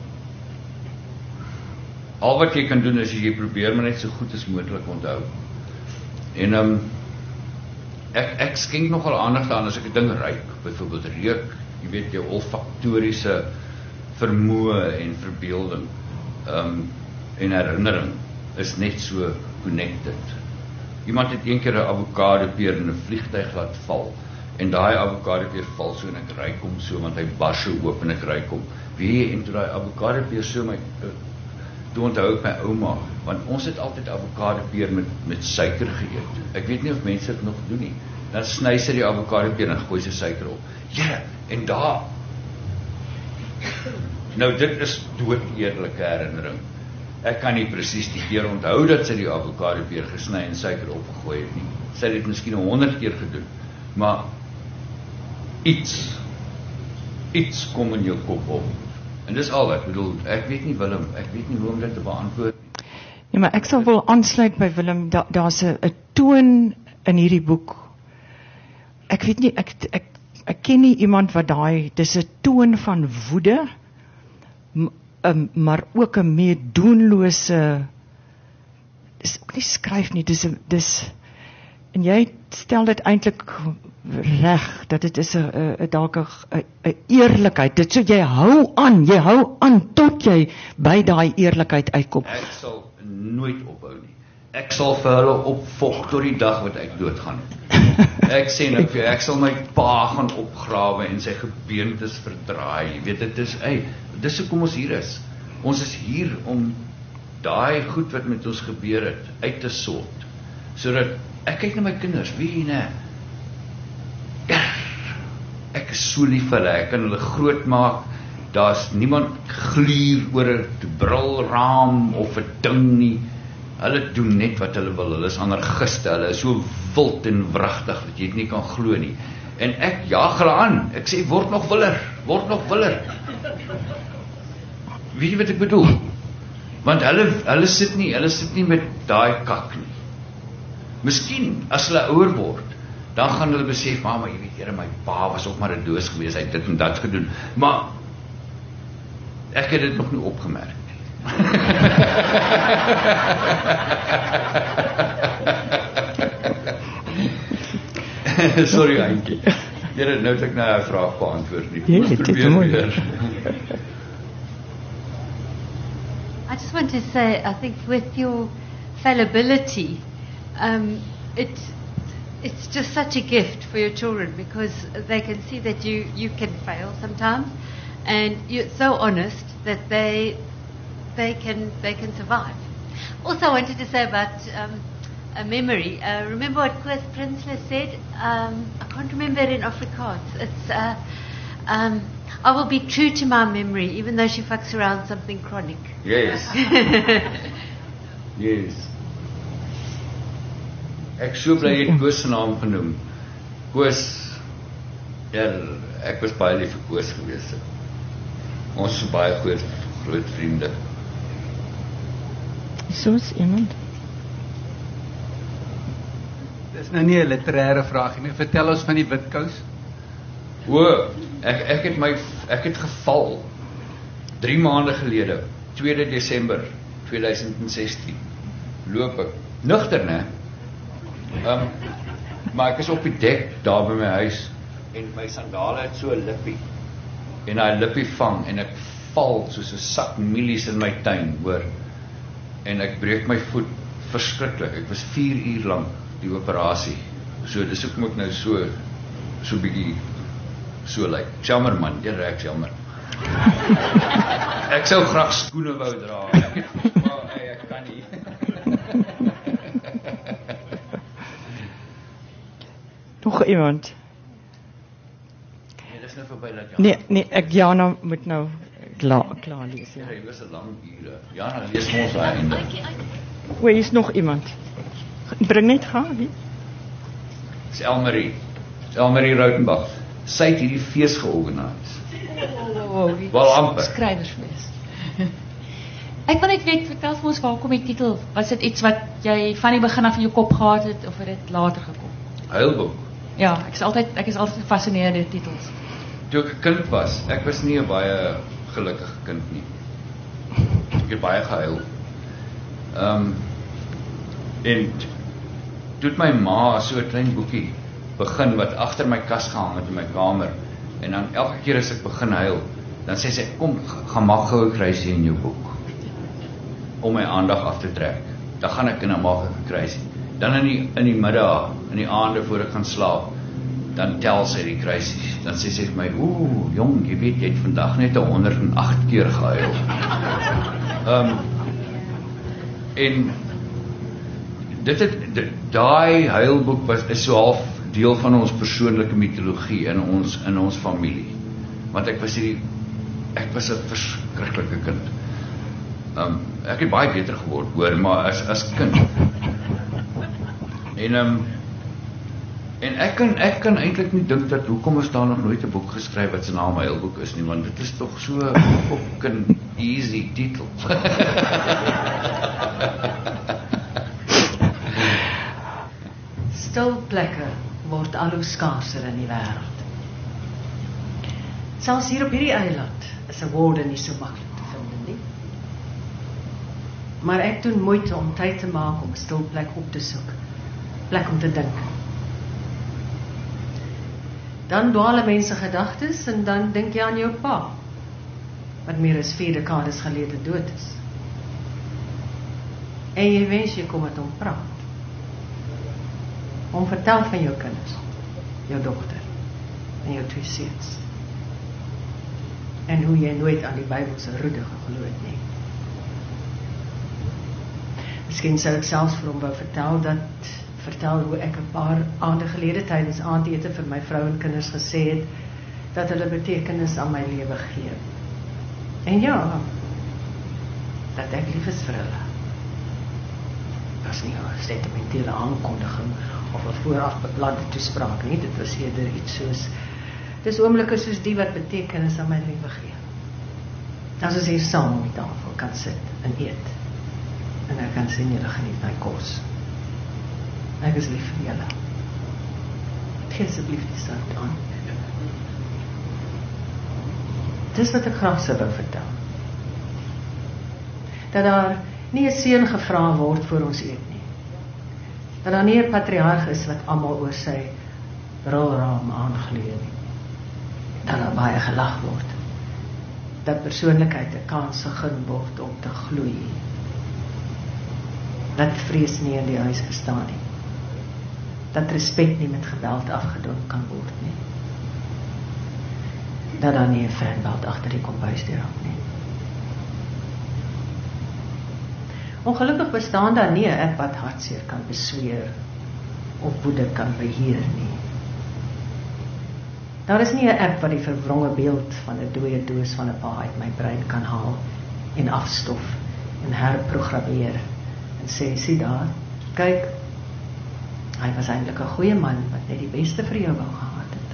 al wat jy kan doen is jy probeer maar net so goed as moontlik onthou. En ek skenk nogal aandag daaraan as ek 'n ding ruik, byvoorbeeld reuk, jy weet jou olfaktoriese vermoë en verbeelding en herinnering is net so connected. Iemand het eendag 'n avokadopeer in 'n vliegtuig laat val, en daai avokadopeer val so en ek ruik hom so, want hy bars so oop en ek ruik hom. Wie en toe daai avokadopeer so toe onthou ek my ouma, want ons het altyd avokadopeer met suiker geëet. Ek weet nie of mense dit nog doen nie. Dan sny sy die avokadopeer en gooi sy suiker op. Ja, en daar. Nou dit is dood eerlike herinnering. Ek kan nie presies die keer onthou dat sy die avokadopeer gesny en suiker opgegooi het nie. Sy het dit miskien 100 keer gedoen. Maar iets kom in jou kop op. En dis al, ek bedoel, ek weet nie Willem, ek weet nie hoe om dit te beantwoord nie. Ja, maar ek sal wil aansluit by Willem, daar's 'n toon in hierdie boek. Ek weet nie, ek ken nie iemand wat dis 'n toon van woede, maar ook 'n meedoenlose, dis ook nie skryf nie, dis en jy stel dit eintlik reg, dat dit is dalk 'n eerlikheid, dit so jy hou aan tot jy by daai eerlikheid uitkom. Ek sal nooit ophou nie. Ek sal vir hulle opvog tot die dag wat ek doodgaan. Ek sê nou vir jou, ek sal my pa gaan opgrawe en sy gebeentes verdraai. Jy weet, dis hoekom ons hier is. Ons is hier om daai goed wat met ons gebeur het uit te sort. Sodat ek kyk na my kinders, wie nee. Ek is so lief vir hulle, ek kan hulle groot maak. Daar's niemand gluur oor 'n brilraam of 'n ding nie. Hulle doen net wat hulle wil. Hulle is anarchiste, hulle is so wild en wragtig dat jy dit nie kan glo nie. En ek jaag hulle aan. Ek sê word nog willer. Weet jy wat ek bedoel? Want hulle sit nie met daai kak nie. Miskien as hulle ouer word, dan gaan hulle besef, maar jy weet, Here, my pa was ook maar 'n doos gewees, hy het dit en dat gedoen. Maar ek het dit nog nie opgemerk. Sorry, Auntie. Here, nou het ek nou 'n vraag beantwoord nie. Ja, dit is mooi. I just want to say, I think with your fallibility, it's just such a gift for your children, because they can see that you can fail sometimes, and you're so honest that they can survive. Also, I wanted to say about a memory. Remember what Koos Prinsloo said? I can't remember it in Afrikaans. It's I will be true to my memory, even though she fucks around something chronic. Yes. Yes. Ek so bly jy het Koos se naam genoem. Koos, ja, ek was baie lief vir Koos gewees. Ons is baie groot vriende. Soos iemand. Dis nou nie 'n literêre vraag nie. Vertel ons van die Witkous. Ek het geval 3 maande gelede, 2 Desember 2016. Loop ek nugter, né? Maar ek is op die dek daar by my huis en my sandale het so 'n lippie. En daai lippie vang en ek val soos 'n sak mielies in my tuin, hoor. En ek breek my voet verskriklik. Ek was 4 uur lank die operasie. So dis hoekom ek nou so bietjie so lyk. Jammer man, jy reg jammer. Ek sou graag skoene wou dra. Ek kan nie. Nog iemand? Nee, dis nou verby dat Jana. Nee, ek Jana moet nou klaar lees. Ja, dit was 'n lang ure. Jana, lees mos daai einde. Hoe is nog iemand? Bring net gaan, wie? Dis Elmarie Rautenbach. Sy het hierdie fees georganiseer. Wel amper. Skrywersfees. Ek wil net weet, vertel vir ons, waar kom die titel? Was dit iets wat jy van die begin af in jou kop gehad het, of het dit later gekom? Huilboek. Ja, ek is altyd gefascineerd deur titels. Toe ek 'n kind was, ek was nie 'n baie gelukkige kind nie. Ek het baie gehuil. En toe het my ma so 'n klein boekie begin wat agter my kas gehang het in my kamer. En dan elke keer as ek begin huil, dan sê sy, kom, gaan maak gou 'n kruisie in jou boek. Om my aandag af te trek. Dan gaan ek en dan maak ek 'n kruisie. Dan in die middag, in die aande voor ek gaan slaap, dan tel sy die kruisies. Dan sê sy vir my, jong, jy weet, jy het vandag net 108 keer gehuil. En daai huilboek is so half deel van ons persoonlike mitologie in ons familie. Want ek was 'n verskriklike kind. Ek het baie beter geword, hoor, maar as kind. En ek kan eintlik nie dink dat hoekom is daar nog nooit 'n boek geskryf wat se naam Huilboek is nie, want dit is tog so 'n fucking easy titel. Stil plekke word al hoe skaarser in die wêreld. Selfs hier op hierdie eiland is 'n woorde nie so maklik te vind nie. Maar ek doen moeite om tyd te maak om 'n stil plek op te soek. Plek om te dink. Dan dwaal mense gedagtes en dan dink jy aan jou pa, wat meer as 4 dekades gelede dood is. En jy wens jy kom met hom praat. Om vertel van jou kinders, jou dogter en jou 2 seuns. En hoe jy nooit aan die Bybelse roede geglo het nie. Miskien sou ek selfs vir hom wou vertel hoe ek 'n paar aande gelede tydens aandete vir my vrou en kinders gesê het dat hulle betekenis aan my lewe gee. En ja, dat ek lief is vir hulle. Dat is nie 'n sentimentele aankondiging of 'n vooraf beplande toespraak nie, dit was eerder iets soos, dis oomblikke soos die wat betekenis aan my lewe gee. As ons hier saam om die tafel kan sit en eet, en ek kan sien julle geniet my kos. Ek is lief vir julle. Gee asseblief die sout aan. Dis wat ek graag sou wou vertel. Dat daar nie 'n seun gevra word voor ons eet nie. Dat daar nie 'n patriarg is wat almal oor sy rolraam aangeleë nie. Dat daar baie gelag word. Dat persoonlikheid 'n kans gegee word om te gloei. Dat vrees nie in die huis bestaan nie. Dat respek nie met geweld afgedwing kan word nie. Dat daar nie 'n fanbelt agter die kombuisdeur hang nie. Ongelukkig bestaan daar nie 'n app wat hartseer kan besweer of woede kan beheer nie. Daar is nie 'n app wat die verwronge beeld van 'n dooie doos van 'n pa uit my brein kan haal en afstof en herprogrammeer en sê, sien daar, kyk, hy was eintlik 'n goeie man wat net die beste vir jou wou gehad het.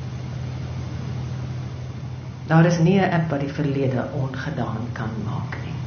Daar is nie 'n app wat die verlede ongedaan kan maak nie.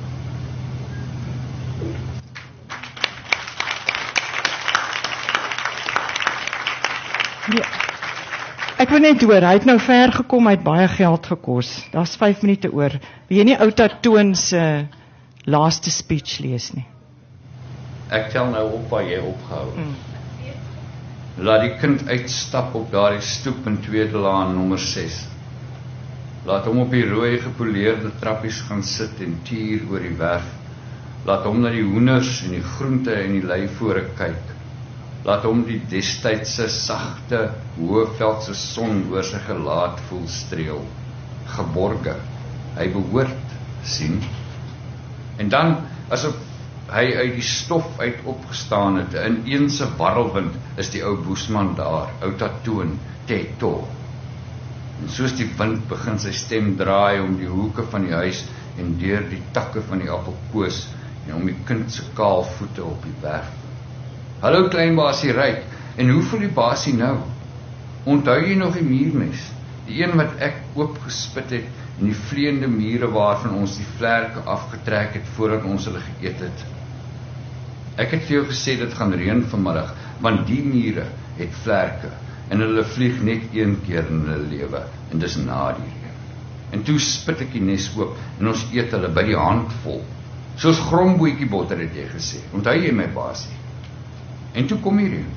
Ja. Ek wil net hoor, hy het nou ver gekom, hy het baie geld gekos. Daar's 5 minute oor. Wil jy nie Outa Toon se laaste speech lees nie? Ek tel nou op waar jy opgehou. Laat die kind uitstap op daardie stoep in Tweede Laan nommer 6. Laat hom op die rooi gepoleerde trappies gaan sit en tuur oor die werf. Laat hom na die hoenders en die groente en die leivore kyk. Laat hom die destydse sagte, Hoëveldse son oor sy gelaat voel streel. Geborge, hy behoort, sien. En dan, asof hy uit die stof uit opgestaan het, in eense warrelwind is die ou boesman daar, Outa Toon, Teto. En soos die wind begin sy stem draai om die hoeke van die huis en deur die takke van die appelkoos en om die kind se kaal voete op die werf. Hallo klein baasie Ryk, en hoe voel die baasie nou? Onthou jy nog die muurmes? Die een wat ek oopgespit het en die vleiende mure waarvan ons die vlerke afgetrek het voordat ons hulle geëet het. Ek het vir jou gesê dit gaan reën vanmiddag, want die mure het vlerke en hulle vlieg net 1 keer in hulle lewe en dis na die reën. En toe spit ek die nes oop en ons eet hulle by die handvol. Soos gromboetjie botter het jy gesê. Onthou jy my baasie? En toe kom hierdie.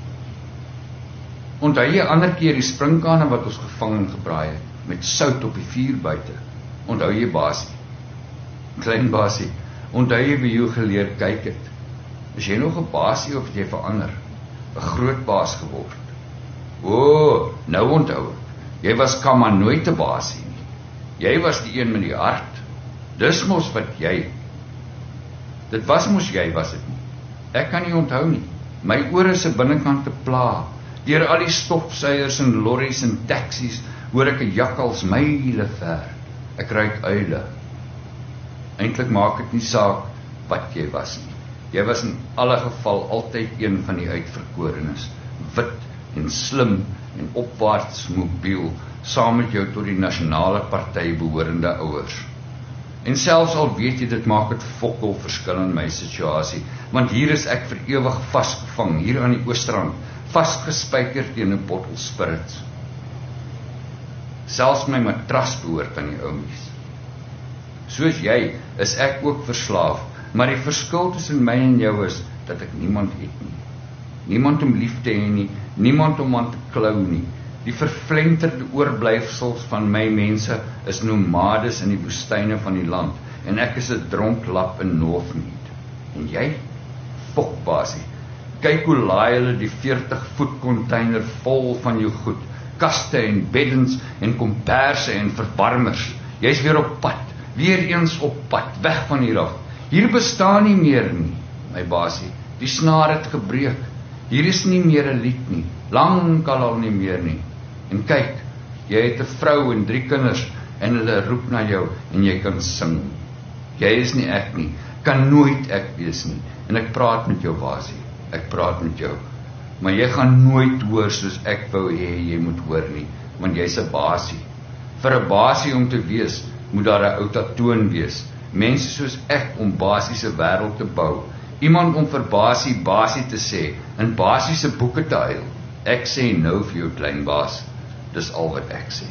Onthou jy ander keer die springkane wat ons gevang en gebraai het, met sout op die vuur buite? Onthou jy baasie? Klein baasie, onthou jy wie jy geleer kyk het? Is jy nog 'n baasie of het jy verander? 'n Groot baas geword? O, nou onthou ek. Jy was kamma nooit 'n baasie nie. Jy was die een met die hart. Dis mos wat jy. Dit was mos jy, was dit nie? Ek kan nie onthou nie. My ore se binnekant te pla. Deur al die stofsuiers en lorries en taksies hoor ek 'n jakkals myle ver. Ek ruik uile. Eintlik maak dit nie saak wat jy was nie. Jy was in alle geval altyd een van die uitverkorenes. Wit en slim en opwaarts mobiel, saam met jou tot die nasionale party behorende ouers. En selfs al weet jy dit maak dit fokol verskil in my situasie, want hier is ek vir ewig vasgevang, hier aan die Oostrand, vasgespyker teen 'n bottel spirits. Selfs my matras behoort aan die oumies. Soos jy, is ek ook verslaaf Maar die verskil tussen my en jou is dat ek niemand het nie. Niemand om lief te hê nie, niemand om aan te klou nie. Die vervlenterde oorblyfsels van my mense is nomades in die woestyne van die land en ek is 'n dronklap in Northmead. En jy? Fokbasie. Kyk hoe laai hulle die 40-voet container vol van jou goed. Kaste en beddens en komperse en verwarmers. Jy's weer op pad, weer eens op pad, weg van hier af. Hier bestaan nie meer nie, my basie. Die snaar het gebreek. Hier is nie meer 'n lied nie, lankal al nie meer nie. En kyk, jy het 'n vrou en 3 kinders en hulle roep na jou en jy kan sing. Jy is nie ek nie, kan nooit ek wees nie. En ek praat met jou basie, ek praat met jou. Maar jy gaan nooit hoor soos ek wou hê jy moet hoor nie, want jy's 'n basie. Vir 'n basie om te wees, moet daar 'n oudatoon wees. Mense soos ek om basiese wêreld te bou. Iemand om vir basie te sê, in basiese boeke te huil. Ek sê nou vir jou klein baas, dis al wat ek sê.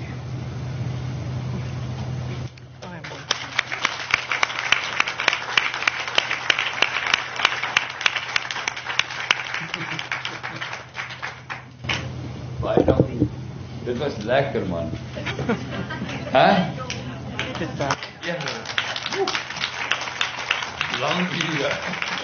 Baie dankie. Dit was lekker man. Hè? Ja. Lang ure.